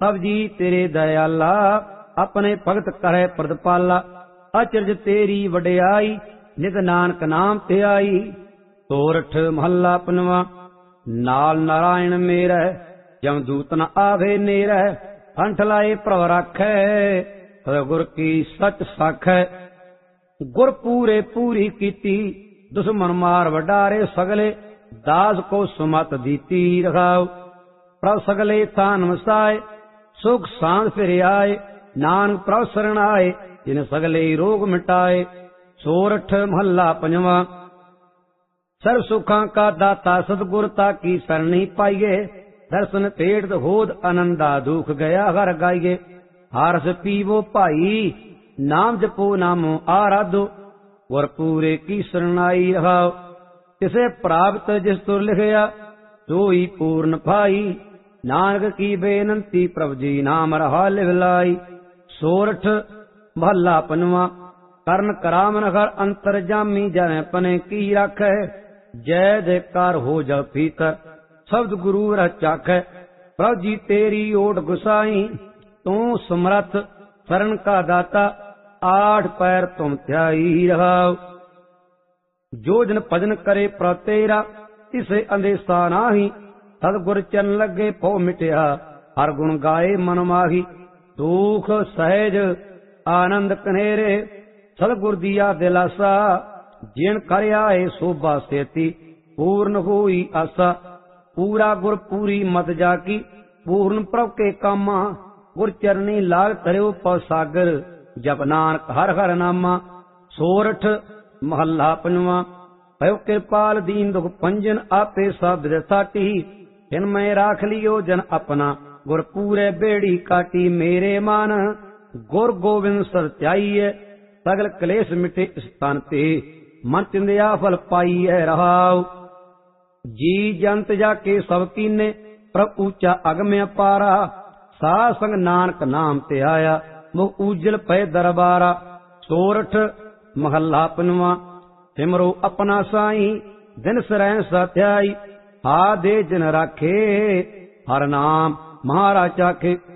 ਸਭ ਜੀ ਤੇਰੇ ਦਇਆਲਾ, ਆਪਣੇ ਭਗਤ ਕਰੈ ਪ੍ਰਤਪਾਲਾ। ਅਚਰਜ ਤੇਰੀ ਵਡਿਆਈ, ਨਿਤ ਨਾਨਕ ਨਾਮ ਤੇ ਆਈ। ਸੋਰਠ ਮਹੱਲਾ ਪੰਜਵਾਂ। ਨਾਲ ਨਾਰਾਇਣ ਮੇਰੈ, ਜਮਦੂਤ ਨ ਆਵੇ ਨੇਰੈ। ਕੰਠ ਲਾਏ ਪ੍ਰਭ ਰਾਖੈ, ਗੁਰ ਕੀ ਸਚ ਸਾਖੈ। ਗੁਰ ਪੂਰੇ ਪੂਰੀ ਕੀਤੀ, ਦੁਸ਼ਮਨ ਮਾਰ ਵਡਾਰੇ ਸਗਲੇ। ਦਾਸ ਕੋ ਸੁਮਤ ਦੀਤੀ ਰਖਾਉ, ਪ੍ਰਭ ਸਗਲੇ ਥਾਨ ਵਸਾਏ। ਸੁਖ ਸਾਂਦ ਫਿਰ ਆਏ, ਨਾਨਕ ਪ੍ਰਭ ਸਰਣ ਆਏ। ਜਿਨ ਸਗਲੇ ਰੋਗ ਮਿਟਾਏ। ਸੋਰਠ ਮਹੱਲਾ ਪੰਜਵਾਂ। ਸਰਬ ਸੁਖਾਂ ਕਾ ਦਾਤਾ ਸਤਿਗੁਰ ਤਾ ਕੀ ਸਰਣੀ ਪਾਈਏ। ਦਰਸ਼ਨ ਭੇਟ ਹੋਦ ਆਨੰਦਾ, ਦੁਖ ਗਿਆ ਹਰ ਗਾਈਏ। ਹਰਸ ਪੀਵੋ ਭਾਈ, ਨਾਮ ਜਪੋ ਨਾਮੋ ਆਰਾਧੋ। ਗੁਰ ਪੂਰੇ ਕੀ ਸਰਣਾਈ ਰਹਾਓ, ਕਿਸੇ ਪ੍ਰਾਪਤ ਜਿਸ ਤੁਰ ਲਿਖਿਆ। ਸੋਈ ਪੂਰਨ ਭਾਈ, ਨਾਨਕ ਕੀ ਬੇਨੰਤੀ, ਪ੍ਰਭ ਜੀ ਨਾਮ ਰਹਾ ਲਿਵ ਲਾਈ। ਸੋਰਠ ਮਹੱਲਾ ਪੰਜਵਾਂ। ਕਰਨ ਕਰਾਮਨ ਹਰ ਅੰਤਰ ਜਾਮੀ, ਜੈ ਪਨੇ ਕੀ ਰਾਖੈ। ਜੈ ਜੈਕਾਰ ਹੋ ਜਗ ਭੀਤਰ, ਸ਼ਬਦ ਗੁਰੂ ਰਹ ਚਾਖੈ। ਪ੍ਰਭ ਜੀ ਤੇਰੀ ਓਟ ਗੁਸਾਈ, ਤੂੰ ਸਮਰਥ ਸ਼ਰਨ ਕਾ ਦਾਤਾ। ਆਠ ਪੈਰ ਤੁਮ ਧਿਆਈ ਰਹਾਉ। ਜੋ ਜਨ ਭਜਨ ਕਰੇ ਪ੍ਰਭ ਤੇਰਾ, ਤਿਸੇ ਅੰਦੇਸਾ ਨਾਹੀ। ਸਤਿਗੁਰ ਚਰਨ ਲੱਗੇ ਭਉ ਮਿਟਿਆ, ਹਰ ਗੁਣ ਗਾਏ ਮਨ ਮਾਹੀ। ਦੁਖ ਸਹਿਜ ਆਨੰਦ ਕਨੇਰੇ, ਸਤਿਗੁਰ ਦੀਆ ਦਿਲਾਸਾ। ਜਿਨ ਕਰ ਆਏ ਸੋਭਾ ਸੇਤੀ, ਪੂਰਨ ਹੋਈ ਆਸਾ। ਪੂਰਾ ਗੁਰ ਪੂਰੀ ਮਤ ਜਾ ਕੀ, ਪੂਰਨ ਪ੍ਰਭ ਕੇ ਕਾਮਾ। ਗੁਰ ਚਰਨੀ ਲਾਗ ਧਰਿਓ ਪਉ ਸਾਗਰ, ਜਪ ਨਾਨਕ ਹਰ ਹਰ ਨਾਮਾ। ਸੋਰਠ ਮਹੱਲਾ ਪੰਜਵਾਂ। ਭਇਓ ਕਿਰਪਾਲ ਦੀਨ ਦੁਖ ਭੰਜਨ, ਆਪੇ ਸਭ ਸਾਟੀ। ਤਿਨ ਮੈਂ ਰਾਖ ਲਿਓ ਜਨ ਆਪਣਾ, ਗੁਰ ਪੂਰੇ ਬੇੜੀ ਕਾਟੀ। ਮੇਰੇ ਮਨ ਗੁਰ ਗੋਬਿੰਦ ਸਰਚਾਈਐ, ਸਗਲ ਕਲੇਸ਼ ਮਿਟੇ ਇਸ ਤਨ ਤੇ। ਮਨ ਚਿੰਦਿਆ ਫਲ ਪਾਈਐ ਰਹਾਉ। ਜੀ ਜੰਤ ਜਾ ਕੇ ਸਭ ਕੀਨੇ, ਪ੍ਰਭ ਊਚਾ ਅਗਮ ਅਪਾਰਾ। ਸਾਧ ਸੰਗ ਨਾਨਕ ਨਾਮ ਤੇ ਆਇਆ, ਮੁਖ ਊਜਲ ਪਏ ਦਰਬਾਰਾ। ਸੋਰਠ ਮਹੱਲਾ ਪੰਜਵਾਂ। ਸਿਮਰੋ ਆਪਣਾ ਸਾਈ, ਦਿਨ ਸਰੈ ਸਥਿਆਈ। ਹਾ ਦੇ ਜਨ ਰਾਖੇ, ਹਰ ਨਾਮ ਮਹਾਰਾਜ ਚਾਖੇ।